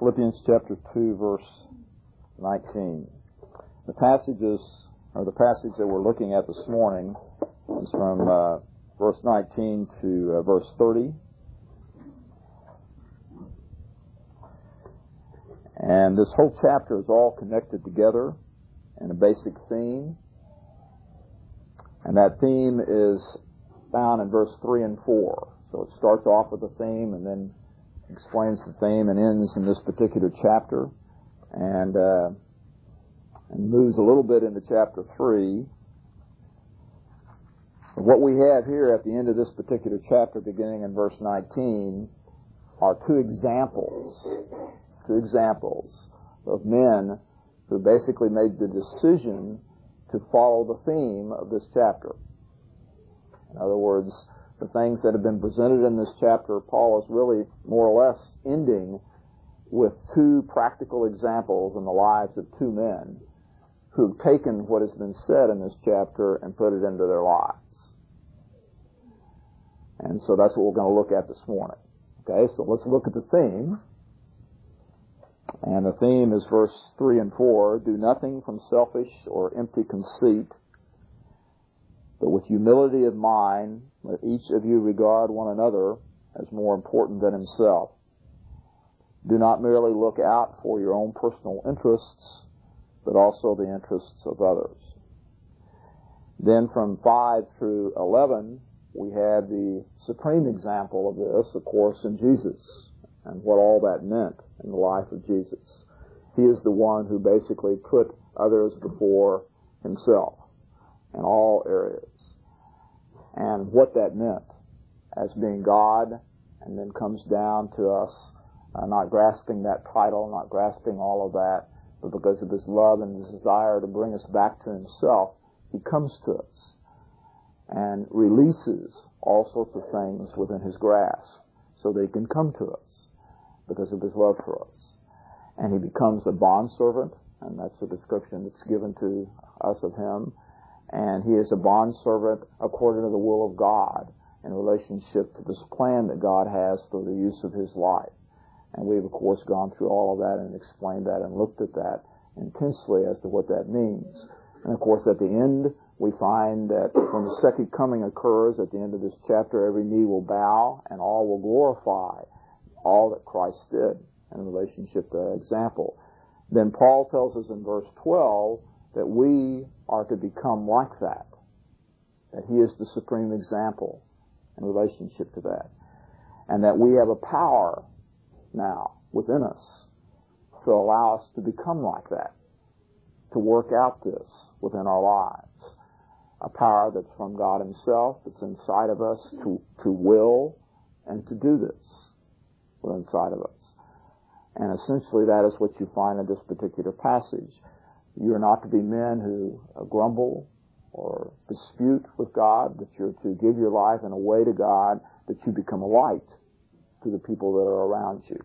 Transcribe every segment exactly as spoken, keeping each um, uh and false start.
Philippians chapter two, verse nineteen. The passages, or the passage that we're looking at this morning is from uh, verse nineteen to uh, verse thirty. And this whole chapter is all connected together in a basic theme. And that theme is found in verse three and four. So it starts off with a theme and then explains the theme and ends in this particular chapter. And, uh, and moves a little bit into chapter three. What we have here at the end of this particular chapter, beginning in verse nineteen, are two examples, two examples of men who basically made the decision to follow the theme of this chapter. In other words, the things that have been presented in this chapter, Paul is really more or less ending with two practical examples in the lives of two men who've taken what has been said in this chapter and put it into their lives. And so that's what we're going to look at this morning. Okay, so let's look at the theme. And the theme is verse three and four. Do nothing from selfish or empty conceit, but with humility of mind, let each of you regard one another as more important than himself. Do not merely look out for your own personal interests, but also the interests of others. Then from five through eleven, we had the supreme example of this, of course, in Jesus, and what all that meant in the life of Jesus. He is the one who basically put others before himself in all areas. And what that meant as being God, and then comes down to us uh, not grasping that title, not grasping all of that, but because of his love and his desire to bring us back to himself, he comes to us and releases all sorts of things within his grasp so they can come to us because of his love for us. And he becomes a bondservant, and that's the description that's given to us of him. And he is a bondservant according to the will of God in relationship to this plan that God has for the use of his life. And we've, of course, gone through all of that and explained that and looked at that intensely as to what that means. And, of course, at the end, we find that when the second coming occurs, at the end of this chapter, every knee will bow and all will glorify all that Christ did in relationship to that example. Then Paul tells us in verse twelve that we are to become like that, that he is the supreme example in relationship to that, and that we have a power now within us to allow us to become like that, to work out this within our lives. A power that's from God himself, that's inside of us to, to will and to do this within inside of us. And essentially that is what you find in this particular passage. You're not to be men who uh, grumble or dispute with God, but you're to give your life in a way to God that you become a light to the people that are around you.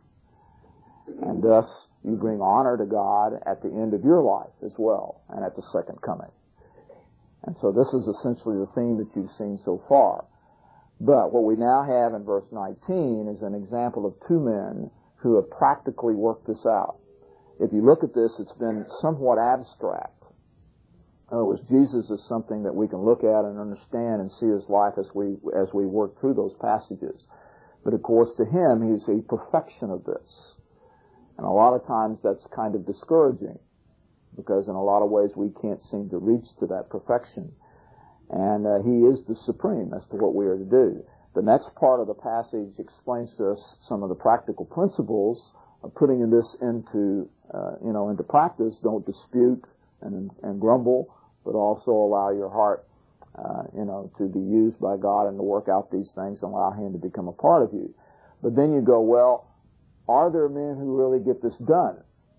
And thus, you bring honor to God at the end of your life as well, and at the second coming. And so this is essentially the theme that you've seen so far. But what we now have in verse nineteen is an example of two men who have practically worked this out. If you look at this, it's been somewhat abstract. In other words, Jesus is something that we can look at and understand and see his life as we as we work through those passages. But of course, to him, he's a perfection of this. And a lot of times that's kind of discouraging, because in a lot of ways we can't seem to reach to that perfection. And uh, he is the supreme as to what we are to do. The next part of the passage explains to us some of the practical principles of putting this into, uh, you know, into practice. Don't dispute and, and grumble, but also allow your heart, uh, you know, to be used by God and to work out these things and allow him to become a part of you. But then you go, well, are there men who really get this done?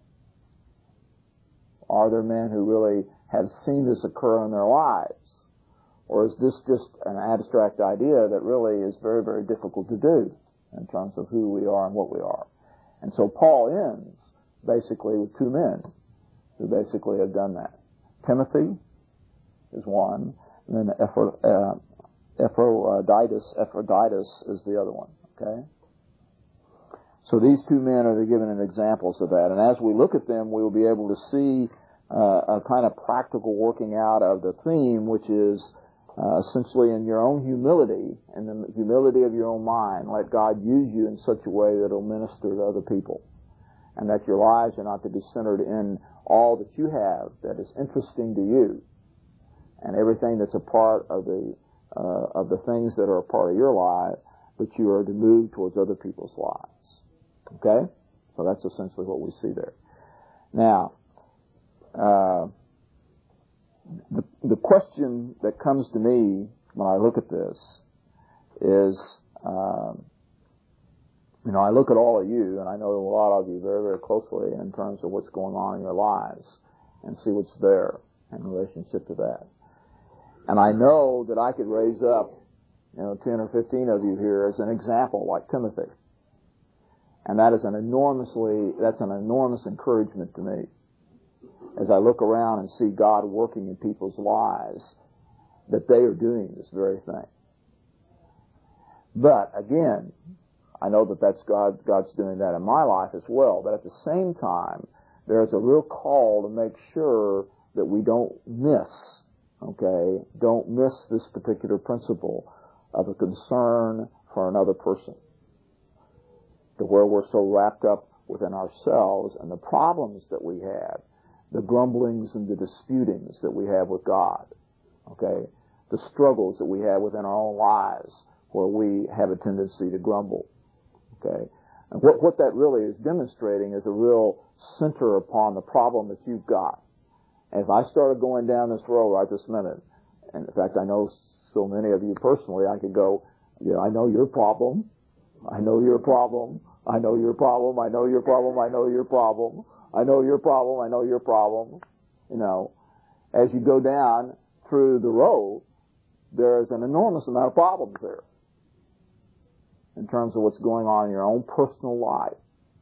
Are there men who really have seen this occur in their lives? Or is this just an abstract idea that really is very, very difficult to do in terms of who we are and what we are? And so Paul ends basically with two men who basically have done that. Timothy is one, and then Epaphroditus, Epaphroditus is the other one. Okay? So these two men are given an examples of that. And as we look at them, we will be able to see uh, a kind of practical working out of the theme, which is uh, essentially in your own humility, and the humility of your own mind, let God use you in such a way that it will minister to other people. And that your lives are not to be centered in all that you have that is interesting to you, and everything that's a part of the uh, of the things that are a part of your life, but you are to move towards other people's lives. Okay? So that's essentially what we see there. Now, uh, the, the question that comes to me when I look at this is, uh, you know, I look at all of you, and I know a lot of you very, very closely in terms of what's going on in your lives, and see what's there in relationship to that. And I know that I could raise up, you know, ten or fifteen of you here as an example, like Timothy. And that is an enormously, that's an enormous encouragement to me. As I look around and see God working in people's lives, that they are doing this very thing. But, again, I know that that's God, God's doing that in my life as well. But at the same time, there's a real call to make sure that we don't miss, okay, don't miss this particular principle of a concern for another person, to where we're so wrapped up within ourselves and the problems that we have, the grumblings and the disputings that we have with God, okay, the struggles that we have within our own lives where we have a tendency to grumble, okay. And what, what that really is demonstrating is a real center upon the problem that you've got. And if I started going down this road right this minute, and in fact I know so many of you personally, I could go, yeah, I know your problem, I know your problem, I know your problem, I know your problem, I know your problem, I know your problem, I know your problem. You know, as you go down through the road, there's an enormous amount of problems there in terms of what's going on in your own personal life.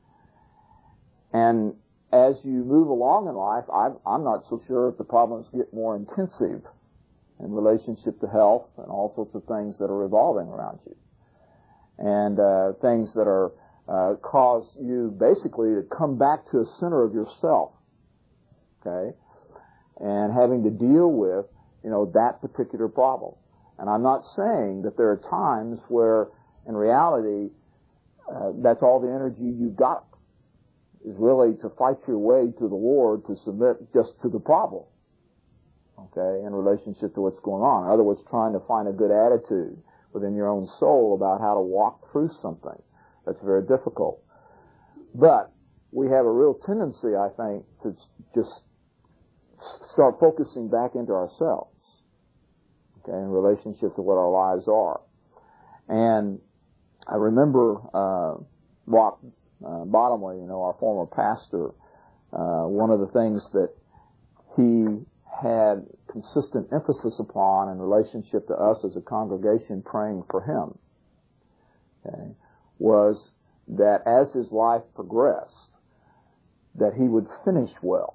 And as you move along in life, I'm, I'm not so sure if the problems get more intensive in relationship to health and all sorts of things that are revolving around you. And uh, things that are uh, cause you basically to come back to a center of yourself, okay, and having to deal with, you know, that particular problem. And I'm not saying that there are times where, in reality, uh, that's all the energy you've got, is really to fight your way to the Lord, to submit just to the problem, okay, in relationship to what's going on. In other words, trying to find a good attitude within your own soul about how to walk through something that's very difficult. But we have a real tendency, I think, to just start focusing back into ourselves, okay, in relationship to what our lives are. And I remember uh, Rock uh, Bottomley, you know, our former pastor, uh, one of the things that he had consistent emphasis upon in relationship to us as a congregation praying for him, okay, was that as his life progressed, that he would finish well.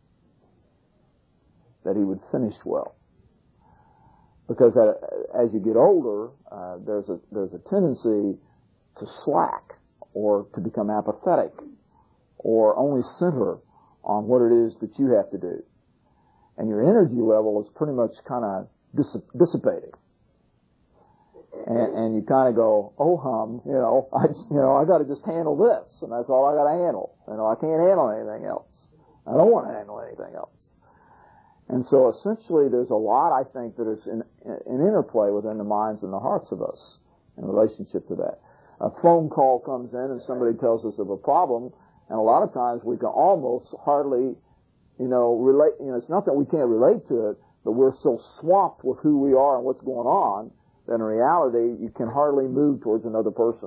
That he would finish well. Because as you get older, uh, there's a there's a tendency to slack or to become apathetic or only center on what it is that you have to do. And your energy level is pretty much kind of dissipating. And, and you kind of go, oh hum, you know, I just, you know, I got to just handle this, and that's all I got to handle. You know, I can't handle anything else. I don't want to handle anything else. And so essentially there's a lot, I think, that is in, in interplay within the minds and the hearts of us in relationship to that. A phone call comes in and somebody tells us of a problem, and a lot of times we can almost hardly, you know, relate, you know, it's not that we can't relate to it, but we're so swamped with who we are and what's going on that in reality you can hardly move towards another person.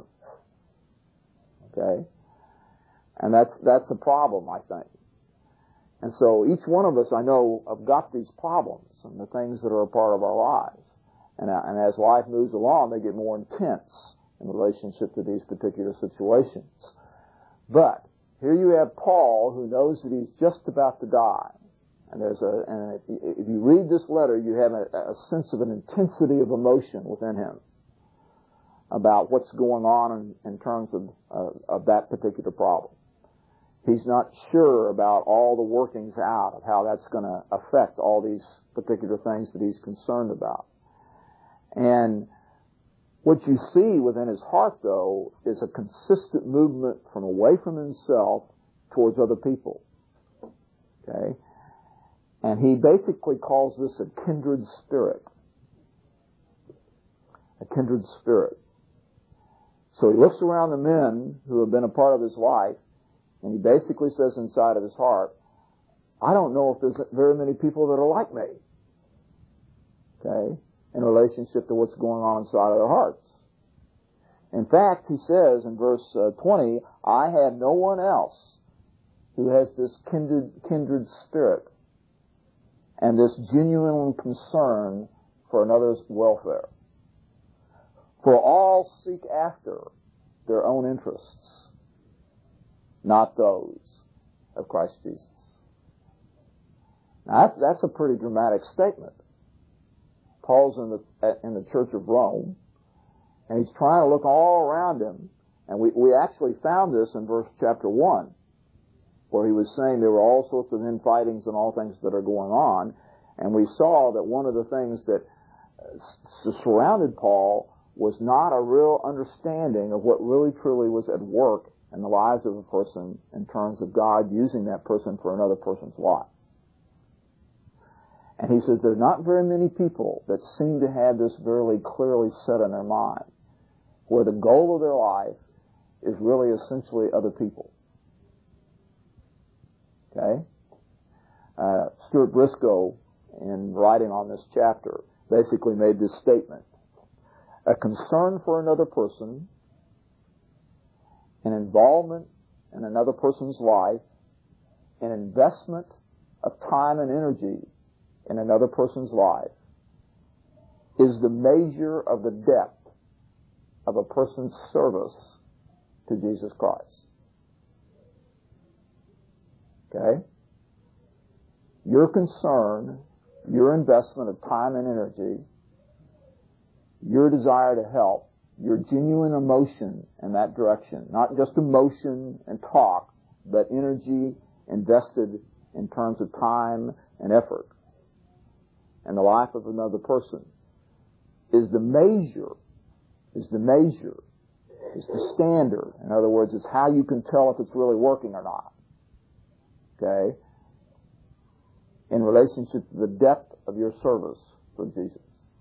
Okay? And that's, that's a problem, I think. And so each one of us, I know, have got these problems and the things that are a part of our lives. And, and as life moves along, they get more intense in relationship to these particular situations. But here you have Paul, who knows that he's just about to die. And there's a, and if you read this letter, you have a, a sense of an intensity of emotion within him about what's going on in, in terms of, uh, of that particular problem. He's not sure about all the workings out of how that's going to affect all these particular things that he's concerned about. And what you see within his heart, though, is a consistent movement from away from himself towards other people. Okay? And he basically calls this a kindred spirit. A kindred spirit. So he looks around the men who have been a part of his life, and he basically says inside of his heart, I don't know if there's very many people that are like me. Okay? In relationship to what's going on inside of their hearts. In fact, he says in verse uh, twenty, I have no one else who has this kindred, kindred spirit and this genuine concern for another's welfare. For all seek after their own interests, not those of Christ Jesus. Now, that's, that's a pretty dramatic statement. Paul's in the in the Church of Rome, and he's trying to look all around him. And we, we actually found this in verse chapter one, where he was saying there were all sorts of infightings and all things that are going on. And we saw that one of the things that surrounded Paul was not a real understanding of what really truly was at work in the lives of a person in terms of God using that person for another person's life. And he says there are not very many people that seem to have this very clearly set in their mind, where the goal of their life is really essentially other people. Okay? Uh, Stuart Briscoe, in writing on this chapter, basically made this statement. A concern for another person, an involvement in another person's life, an investment of time and energy in another person's life is the measure of the depth of a person's service to Jesus Christ. Okay? Your concern, your investment of time and energy, your desire to help, your genuine emotion in that direction, not just emotion and talk, but energy invested in terms of time and effort in the life of another person, is the measure, is the measure, is the standard. In other words, it's how you can tell if it's really working or not. Okay? In relationship to the depth of your service for Jesus.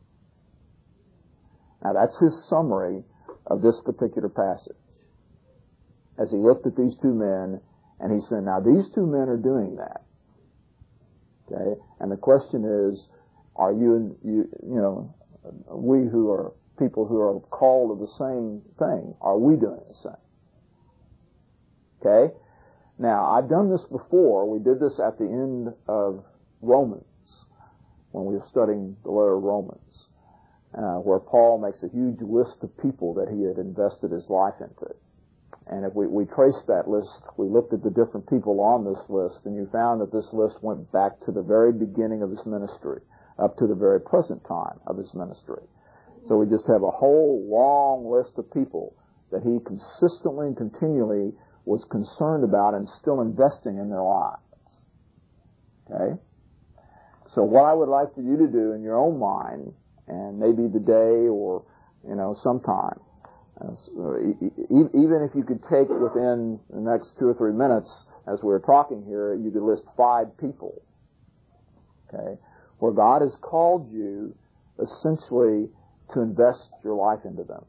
Now that's his summary of this particular passage. As he looked at these two men, and he said, now these two men are doing that. Okay? And the question is, are you, you, you know, we who are people who are called to the same thing, are we doing the same? Okay? Now, I've done this before. We did this at the end of Romans, when we were studying the letter of Romans, uh, where Paul makes a huge list of people that he had invested his life into. And if we, we traced that list, we looked at the different people on this list, and you found that this list went back to the very beginning of his ministry, up to the very present time of his ministry. So we just have a whole long list of people that he consistently and continually was concerned about and still investing in their lives. Okay? So what I would like for you to do in your own mind, and maybe today or, you know, sometime, uh, even if you could take within the next two or three minutes, as we're talking here, you could list five people, okay, where God has called you essentially to invest your life into them.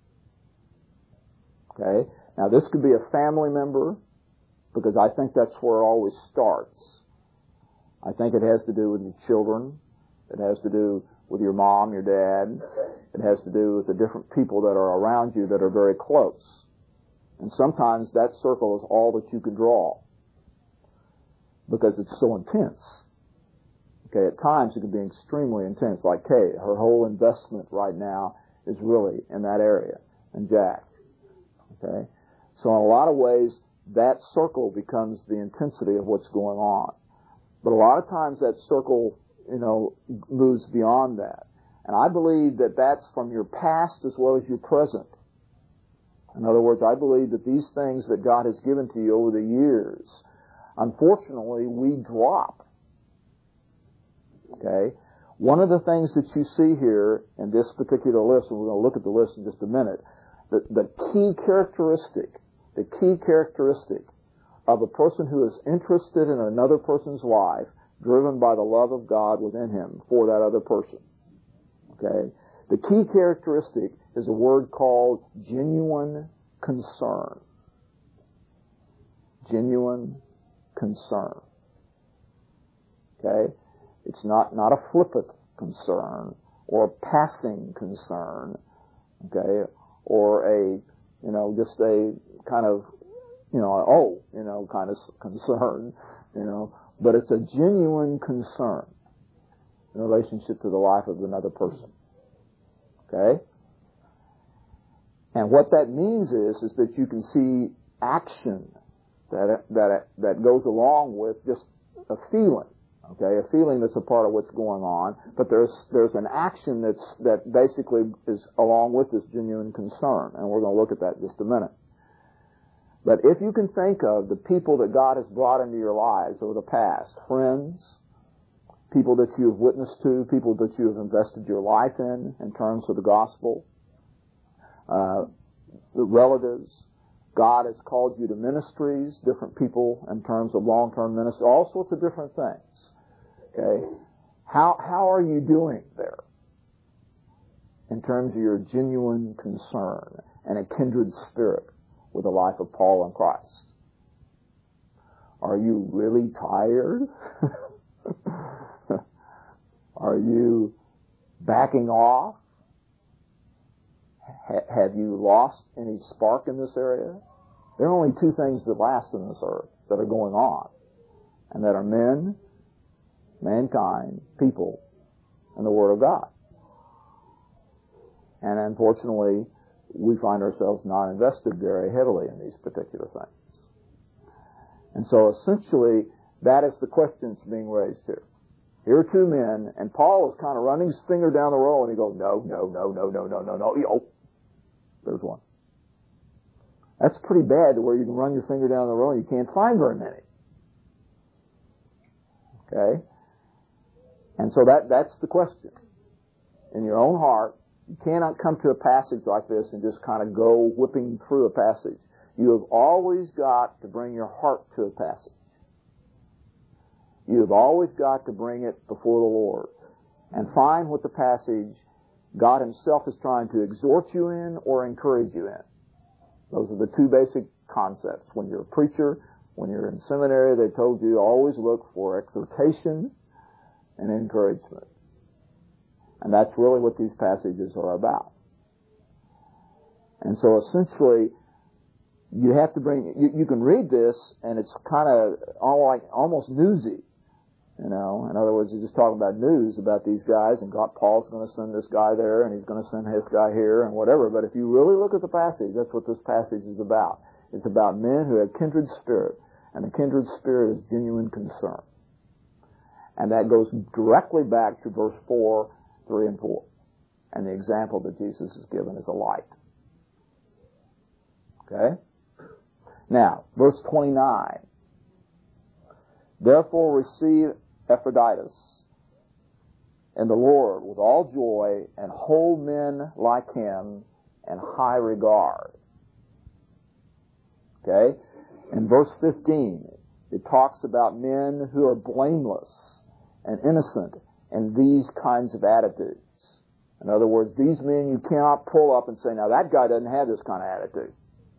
Okay? Now this could be a family member, because I think that's where it always starts. I think it has to do with your children. It has to do with your mom, your dad. It has to do with the different people that are around you that are very close. And sometimes that circle is all that you can draw, because it's so intense. Okay, at times it can be extremely intense. Like Kay, her whole investment right now is really in that area. And Jack. Okay? So in a lot of ways, that circle becomes the intensity of what's going on. But a lot of times that circle, you know, moves beyond that. And I believe that that's from your past as well as your present. In other words, I believe that these things that God has given to you over the years, unfortunately, we drop. Okay? One of the things that you see here in this particular list, and we're going to look at the list in just a minute, the, the key characteristic, the key characteristic of a person who is interested in another person's life, driven by the love of God within him for that other person. Okay? The key characteristic is a word called genuine concern. Genuine concern. Okay? It's not, not a flippant concern or a passing concern. Okay? Or a, you know, just a kind of, you know, oh, you know, kind of concern, you know. But it's a genuine concern in relationship to the life of another person. Okay? And what that means is, is that you can see action that, that, that goes along with just a feeling. Okay? A feeling that's a part of what's going on, but there's, there's an action that's, that basically is along with this genuine concern. And we're going to look at that in just a minute. But if you can think of the people that God has brought into your lives over the past, friends, people that you have witnessed to, people that you have invested your life in, in terms of the gospel, uh, the relatives, God has called you to ministries, different people in terms of long-term ministry, all sorts of different things. Okay? How, how are you doing there in terms of your genuine concern and a kindred spirit with the life of Paul and Christ? Are you really tired? Are you backing off? Ha- have you lost any spark in this area? There are only two things that last in this earth that are going on, and that are men, mankind, people, and the Word of God. And unfortunately, we find ourselves not invested very heavily in these particular things. And so essentially, that is the question that's being raised here. Here are two men, and Paul is kind of running his finger down the row, and he goes, no, no, no, no, no, no, no, no. Oh, there's one. That's pretty bad, to where you can run your finger down the row and you can't find very many. Okay? And so that, that's the question. In your own heart, you cannot come to a passage like this and just kind of go whipping through a passage. You have always got to bring your heart to a passage. You have always got to bring it before the Lord and find what the passage God Himself is trying to exhort you in or encourage you in. Those are the two basic concepts. When you're a preacher, when you're in seminary, they told you always look for exhortation and encouragement. And that's really what these passages are about. And so essentially, you have to bring, you, you can read this and it's kind of all like almost newsy. You know, in other words, you're just talking about news about these guys, and God, Paul's going to send this guy there, and he's going to send his guy here, and whatever. But if you really look at the passage, that's what this passage is about. It's about men who have kindred spirit, and the kindred spirit is genuine concern. And that goes directly back to verse four, three, and four. And the example that Jesus has given is a light. Okay? Now, verse twenty-nine. Therefore receive Epaphroditus in the Lord with all joy, and hold men like him in high regard. Okay? In verse fifteen, it talks about men who are blameless and innocent in these kinds of attitudes. In other words, these men you cannot pull up and say, now that guy doesn't have this kind of attitude.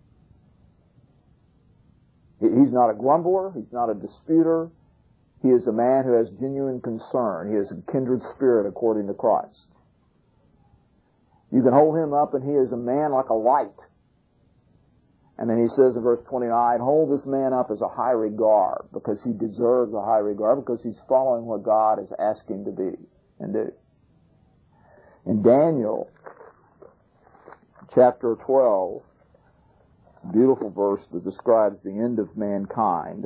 He's not a grumbler. He's not a disputer. He is a man who has genuine concern. He is a kindred spirit according to Christ. You can hold him up, and he is a man like a light. And then he says in verse twenty-nine, hold this man up as a high regard, because he deserves a high regard, because he's following what God is asking to be and do. In Daniel chapter twelve, beautiful verse that describes the end of mankind.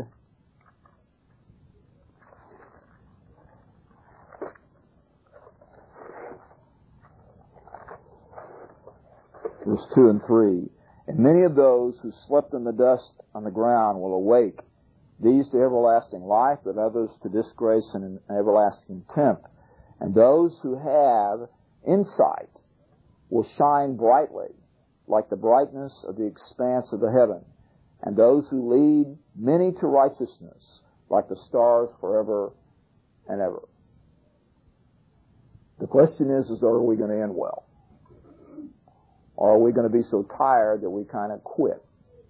Verse two and three. And many of those who slept in the dust on the ground will awake, these to everlasting life, but others to disgrace and everlasting contempt. And those who have insight will shine brightly, like the brightness of the expanse of the heaven. And those who lead many to righteousness, like the stars forever and ever. The question is, is are we going to end well? Or are we going to be so tired that we kind of quit?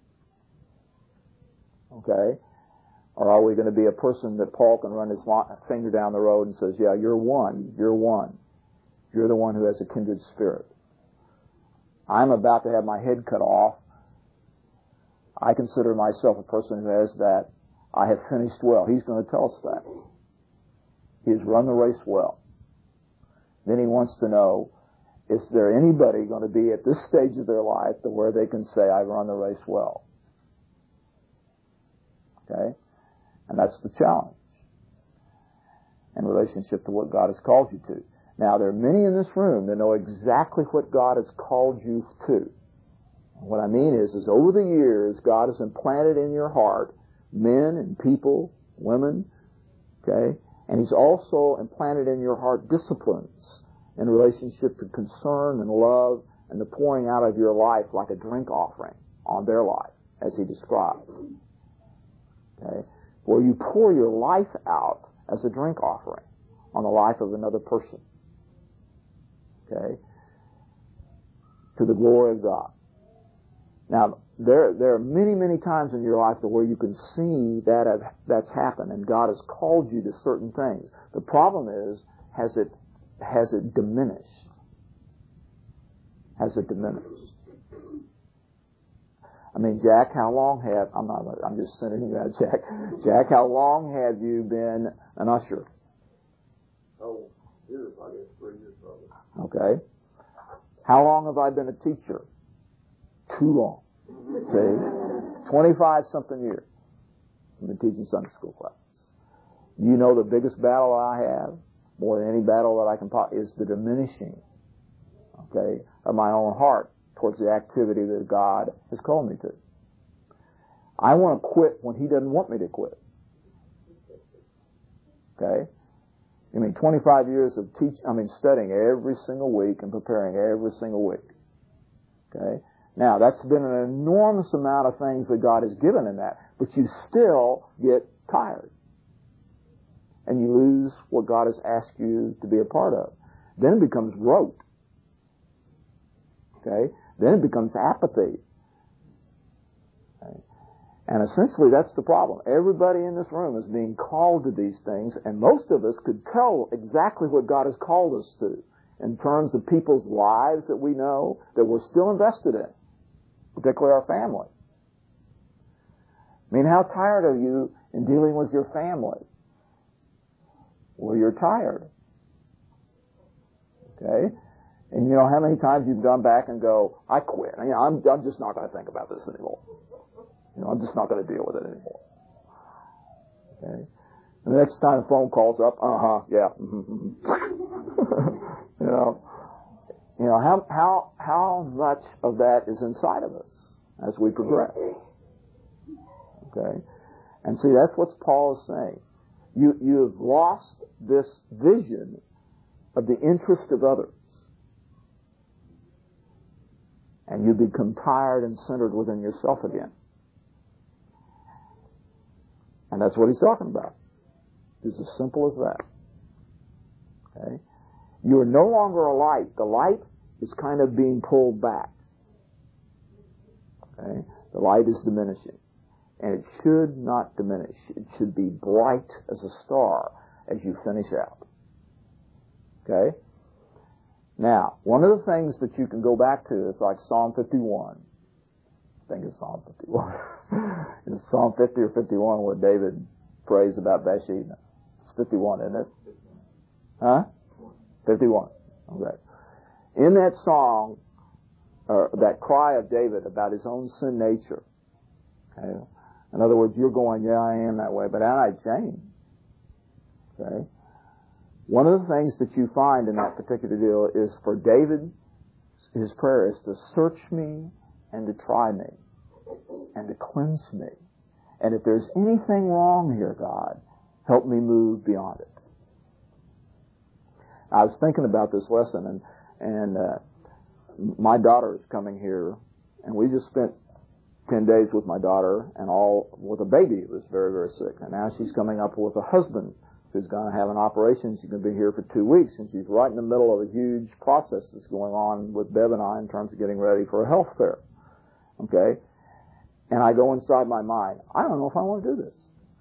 Okay? Or are we going to be a person that Paul can run his finger down the road and says, yeah, you're one, you're one. You're the one who has a kindred spirit. I'm about to have my head cut off. I consider myself a person who has that. I have finished well. He's going to tell us that. He has run the race well. Then he wants to know, is there anybody going to be at this stage of their life to where they can say, I've run the race well? Okay? And that's the challenge in relationship to what God has called you to. Now, there are many in this room that know exactly what God has called you to. What I mean is, is over the years, God has implanted in your heart men and people, women, okay? And He's also implanted in your heart disciplines in relationship to concern and love and the pouring out of your life like a drink offering on their life, as He described. Okay? Where you pour your life out as a drink offering on the life of another person. Okay? To the glory of God. Now, there there are many, many times in your life where you can see that have, that's happened, and God has called you to certain things. The problem is, has it has it diminished? Has it diminished? I mean, Jack, how long have I'm not I'm just sending you out, Jack. Jack, how long have you been an usher? Oh, years, I guess three years probably. Okay. How long have I been a teacher? Too long. See? twenty-five something years. I've been teaching Sunday school classes. You know the biggest battle I have, more than any battle that I can pop, is the diminishing, okay, of my own heart towards the activity that God has called me to. I want to quit when He doesn't want me to quit. Okay? I mean, twenty-five years of teach, I mean, studying every single week and preparing every single week. Okay? Now, that's been an enormous amount of things that God has given in that, but you still get tired. And you lose what God has asked you to be a part of. Then it becomes rote. Okay? Then it becomes apathy. Okay? And essentially that's the problem. Everybody in this room is being called to these things, and most of us could tell exactly what God has called us to in terms of people's lives that we know that we're still invested in, particularly our family. I mean, how tired are you in dealing with your family? Well, you're tired. Okay? And you know how many times you've gone back and go, I quit. You know, I'm, I'm just not going to think about this anymore. You know, I'm just not going to deal with it anymore. Okay? And the next time the phone calls up, uh-huh, yeah. you know, you know, how, how, how much of that is inside of us as we progress? Okay? And see, that's what Paul is saying. You, you have lost this vision of the interest of others. And you become tired and centered within yourself again. And that's what he's talking about. It's as simple as that. Okay? You are no longer a light. The light is kind of being pulled back. Okay? The light is diminishing. And it should not diminish. It should be bright as a star as you finish out. Okay? Now, one of the things that you can go back to is like Psalm fifty-one. I think it's Psalm fifty-one. It's Psalm fifty or fifty-one where David prays about Bathsheba. It's fifty-one, isn't it? Huh? fifty-one. Okay. In that song, or that cry of David about his own sin nature, okay? In other words, you're going, yeah, I am that way, but I changed. Okay? One of the things that you find in that particular deal is for David his prayer is to search me and to try me and to cleanse me. And if there's anything wrong here, God, help me move beyond it. I was thinking about this lesson, and and uh, my daughter is coming here, and we just spent ten days with my daughter, and all with a baby who was very, very sick. And now she's coming up with a husband who's going to have an operation. She's going to be here for two weeks, and she's right in the middle of a huge process that's going on with Bev and I in terms of getting ready for a health fair. Okay? And I go inside my mind, I don't know if I want to do this.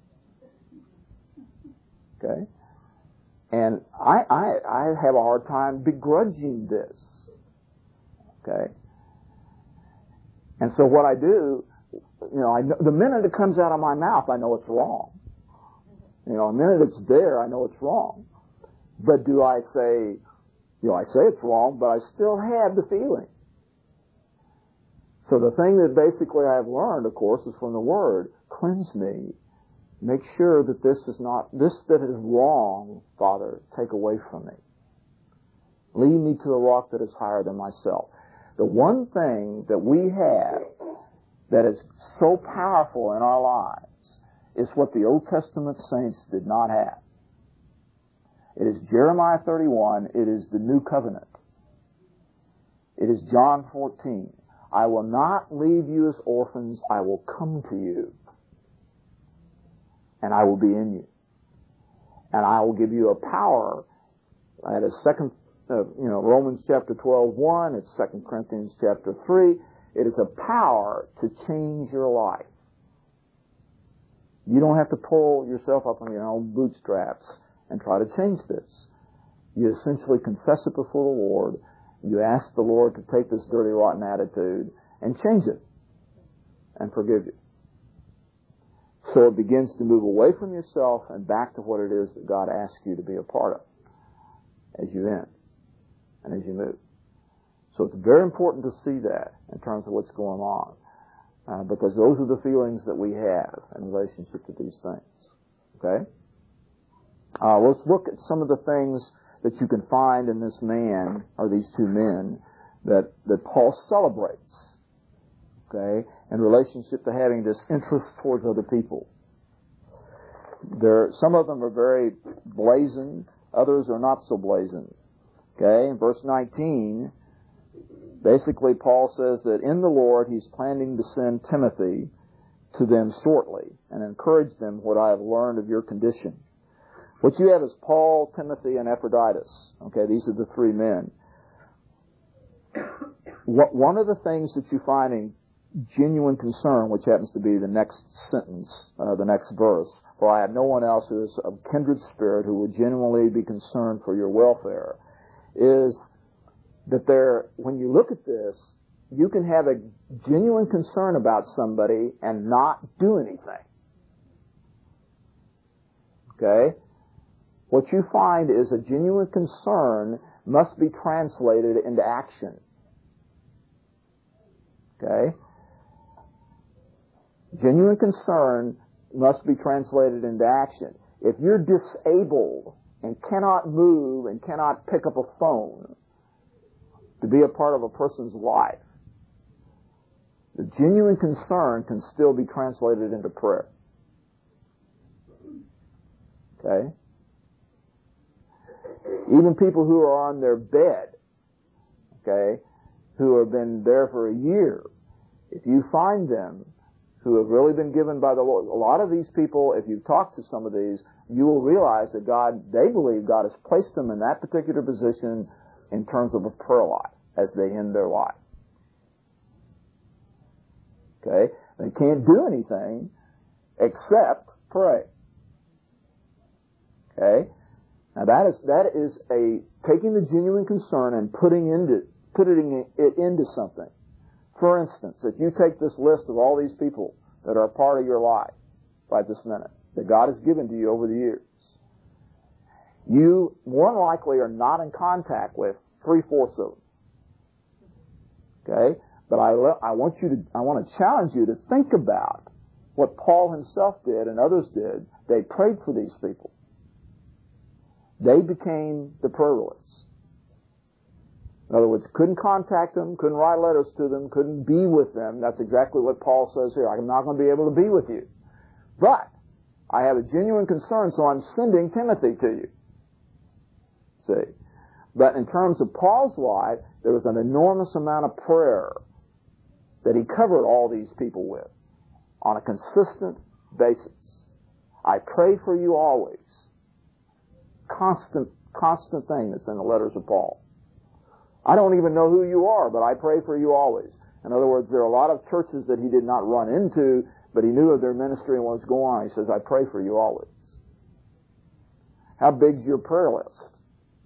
Okay? And I, I, I have a hard time begrudging this. Okay? And so what I do, you know, I know, the minute it comes out of my mouth, I know it's wrong. You know, the minute it's there, I know it's wrong. But do I say, you know, I say it's wrong, but I still have the feeling. So the thing that basically I've learned, of course, is from the Word, cleanse me. Make sure that this is not, this that is wrong, Father, take away from me. Lead me to the rock that is higher than myself. The one thing that we have that is so powerful in our lives is what the Old Testament saints did not have. It is Jeremiah thirty-one. It is the New Covenant. It is John fourteen. I will not leave you as orphans. I will come to you. And I will be in you. And I will give you a power. I had a second, uh, you know, Romans chapter twelve, one. It's Second Corinthians chapter three. It is a power to change your life. You don't have to pull yourself up on your own bootstraps and try to change this. You essentially confess it before the Lord. You ask the Lord to take this dirty, rotten attitude and change it and forgive you. So it begins to move away from yourself and back to what it is that God asks you to be a part of as you end and as you move. So it's very important to see that in terms of what's going on, uh, because those are the feelings that we have in relationship to these things. Okay? Uh, let's look at some of the things that you can find in this man, or these two men, that, that Paul celebrates. Okay, in relationship to having this interest towards other people. There, some of them are very blazing, others are not so blazing. Okay, in verse nineteen, basically Paul says that in the Lord he's planning to send Timothy to them shortly and encourage them what I have learned of your condition. What you have is Paul, Timothy, and Epaphroditus. Okay, these are the three men. What, one of the things that you find in genuine concern, which happens to be the next sentence, uh, the next verse, for I have no one else who is of kindred spirit who would genuinely be concerned for your welfare, is that there, when you look at this, you can have a genuine concern about somebody and not do anything. Okay? What you find is a genuine concern must be translated into action. Okay? Genuine concern must be translated into action. If you're disabled and cannot move and cannot pick up a phone to be a part of a person's life, the genuine concern can still be translated into prayer. Okay? Even people who are on their bed, okay, who have been there for a year, if you find them who have really been given by the Lord, a lot of these people, if you talk to some of these, you will realize that God, they believe God has placed them in that particular position in terms of a prayer life as they end their life. Okay? They can't do anything except pray. Okay? Now that is, that is a, taking the genuine concern and putting into, putting it into something. For instance, if you take this list of all these people that are a part of your life right this minute, that God has given to you over the years, you more than likely are not in contact with three-fourths of them. Okay? But I, I want you to, I want to challenge you to think about what Paul himself did and others did. They prayed for these people. They became the prayer list. In other words, couldn't contact them, couldn't write letters to them, couldn't be with them. That's exactly what Paul says here. I'm not going to be able to be with you. But I have a genuine concern, so I'm sending Timothy to you. See? But in terms of Paul's life, there was an enormous amount of prayer that he covered all these people with on a consistent basis. I pray for you always. Constant, constant thing that's in the letters of Paul. I don't even know who you are, but I pray for you always. In other words, there are a lot of churches that he did not run into, but he knew of their ministry and what was going on. He says, I pray for you always. How big's your prayer list?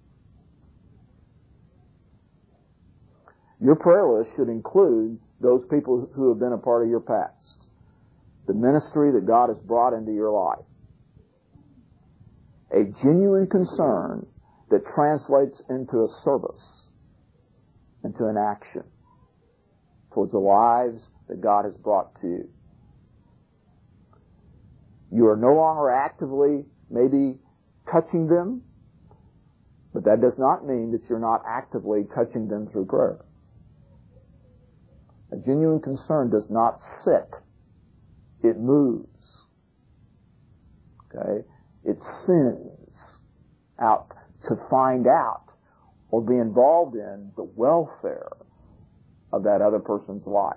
Your prayer list should include those people who have been a part of your past. The ministry that God has brought into your life. A genuine concern that translates into a service, into an action towards the lives that God has brought to you. You are no longer actively maybe touching them, but that does not mean that you're not actively touching them through prayer. A genuine concern does not sit. It moves. Okay? It sends out to find out or be involved in the welfare of that other person's life.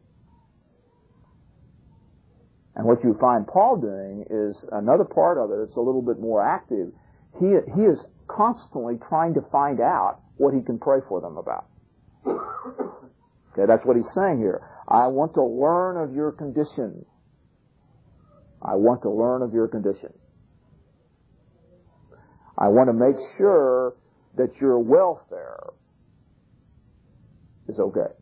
And what you find Paul doing is another part of it. It's a little bit more active. He, he is constantly trying to find out what he can pray for them about. Okay, that's what he's saying here. I want to learn of your condition. I want to learn of your condition. I want to make sure that your welfare is okay.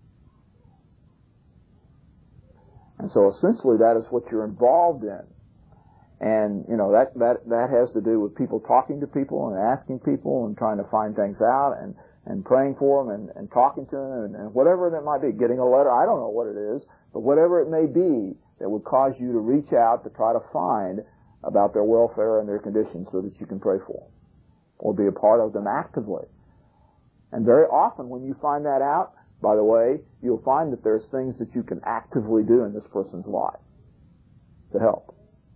And so essentially that is what you're involved in. And, you know, that, that, that has to do with people talking to people and asking people and trying to find things out and, and praying for them and, and talking to them and, and whatever that might be. Getting a letter, I don't know what it is, but whatever it may be that would cause you to reach out to try to find about their welfare and their condition so that you can pray for them or be a part of them actively. And very often when you find that out, by the way, you'll find that there's things that you can actively do in this person's life to help.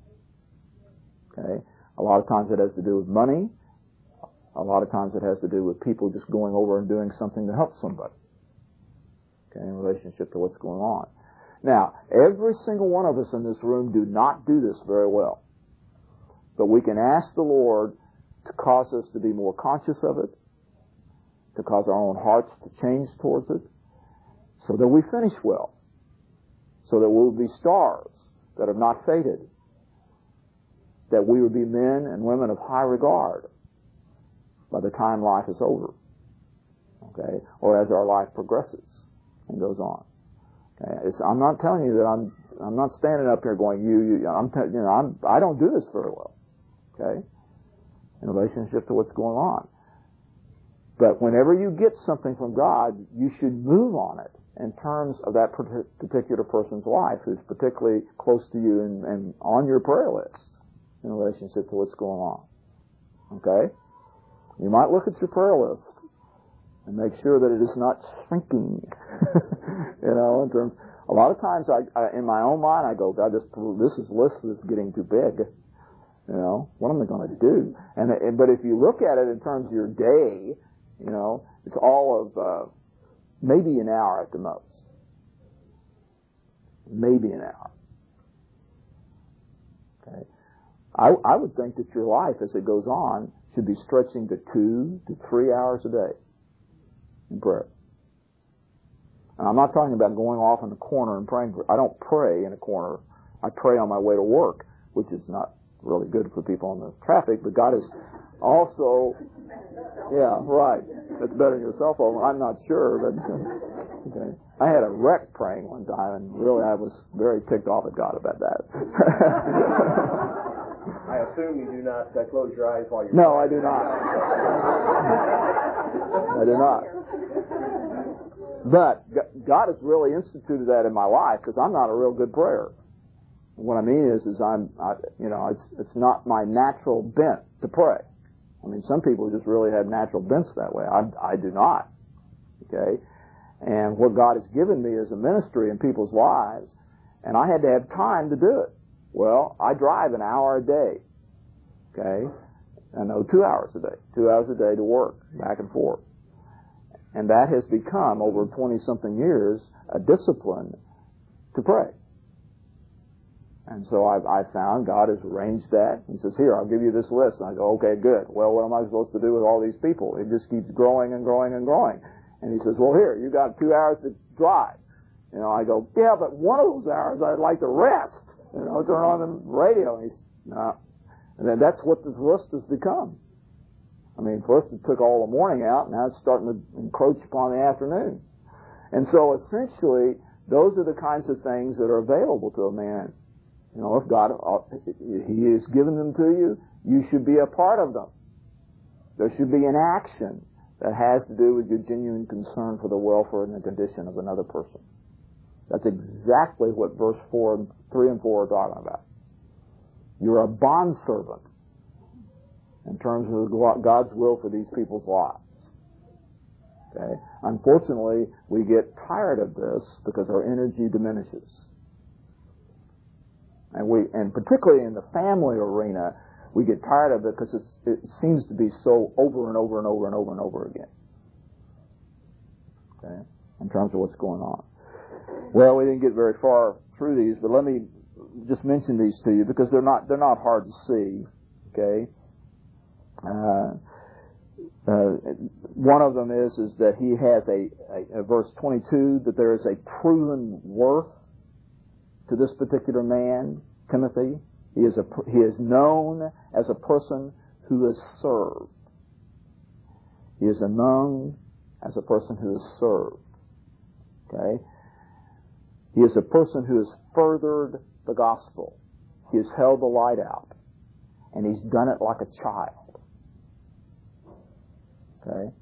Okay? A lot of times it has to do with money. A lot of times it has to do with people just going over and doing something to help somebody. Okay, in relationship to what's going on. Now, every single one of us in this room do not do this very well. But we can ask the Lord to cause us to be more conscious of it, to cause our own hearts to change towards it, so that we finish well, so that we'll be stars that have not faded, that we will be men and women of high regard by the time life is over, okay, or as our life progresses and goes on. Okay, it's, I'm not telling you that I'm I'm not standing up here going you you. I'm te- you know I'm I don't do this very well, okay, in relationship to what's going on. But whenever you get something from God, you should move on it in terms of that particular person's life who's particularly close to you and, and on your prayer list in relationship to what's going on. Okay? You might look at your prayer list and make sure that it is not shrinking. You know, in terms, a lot of times I, I, in my own mind, I go, God, this, this is list is getting too big. You know, what am I going to do? And, but if you look at it in terms of your day, you know, it's all of uh, maybe an hour at the most. Maybe an hour. Okay. I, I would think that your life, as it goes on, should be stretching to two to three hours a day in prayer. And I'm not talking about going off in a corner and praying. I don't pray in a corner. I pray on my way to work, which is not really good for people on the traffic, but God is also, yeah, right. That's better than your cell phone. I'm not sure, but okay. I had a wreck praying one time, and really I was very ticked off at God about that. I assume you do not uh, close your eyes while you're No, praying. I do not. I do not. But God has really instituted that in my life because I'm not a real good prayer. What I mean is, is I'm, I, you know, it's it's not my natural bent to pray. I mean, some people just really have natural bents that way. I, I do not. Okay? And what God has given me is a ministry in people's lives, and I had to have time to do it. Well, I drive an hour a day. Okay? I know two hours a day. Two hours a day to work, back and forth. And that has become, over twenty-something years, a discipline to pray. And so I've, I've found God has arranged that. He says, here, I'll give you this list. And I go, okay, good. Well, what am I supposed to do with all these people? It just keeps growing and growing and growing. And he says, well, here, you got two hours to drive. You know, I go, yeah, but one of those hours I'd like to rest. You know, turn on the radio. And he's, no. And then that's what this list has become. I mean, first it took all the morning out, now it's starting to encroach upon the afternoon. And so essentially, those are the kinds of things that are available to a man. You know, if God, He has given them to you, you should be a part of them. There should be an action that has to do with your genuine concern for the welfare and the condition of another person. That's exactly what verse four and three and four are talking about. You're a bondservant in terms of God's will for these people's lives. Okay? Unfortunately, we get tired of this because our energy diminishes. And we, and particularly in the family arena, we get tired of it because it's, it seems to be so over and over and over and over and over again. Okay? In terms of what's going on. Well, we didn't get very far through these, but let me just mention these to you because they're not they're not hard to see. Okay. Uh, uh, one of them is is that he has a, a, a verse twenty-two that there is a proven worth to this particular man, Timothy. He is a he is known as a person who is served. He is known as a person who is served. Okay. He is a person who has furthered the gospel. He has held the light out. And he's done it like a child. Okay?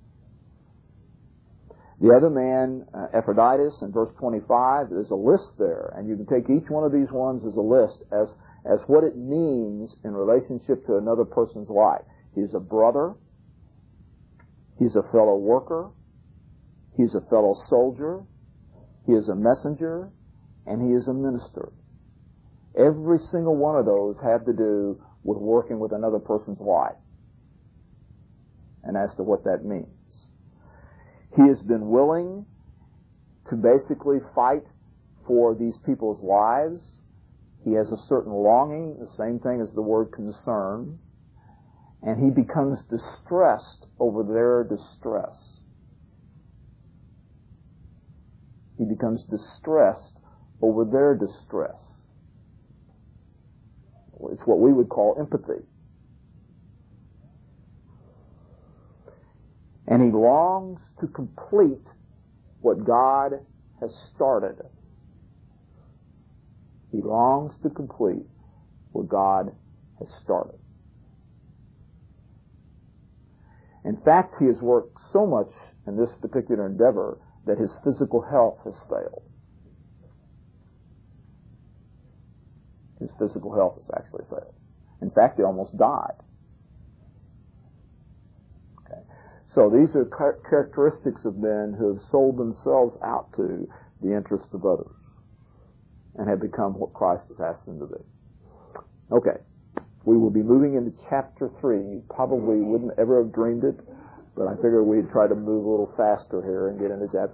The other man, uh, Epaphroditus, in verse twenty-five, there's a list there. And you can take each one of these ones as a list as, as what it means in relationship to another person's life. He's a brother. He's a fellow worker. He's a fellow soldier. He is a messenger. And he is a minister. Every single one of those have to do with working with another person's life. And as to what that means. He has been willing to basically fight for these people's lives. He has a certain longing, the same thing as the word concern. And he becomes distressed over their distress. He becomes distressed over their distress. It's what we would call empathy. And he longs to complete what God has started. He longs to complete what God has started. In fact, he has worked so much in this particular endeavor that his physical health has failed. His physical health has actually failed. In fact, he almost died. Okay. So these are characteristics of men who have sold themselves out to the interest of others and have become what Christ has asked them to be. Okay. We will be moving into chapter three. You probably wouldn't ever have dreamed it, but I figured we'd try to move a little faster here and get into chapter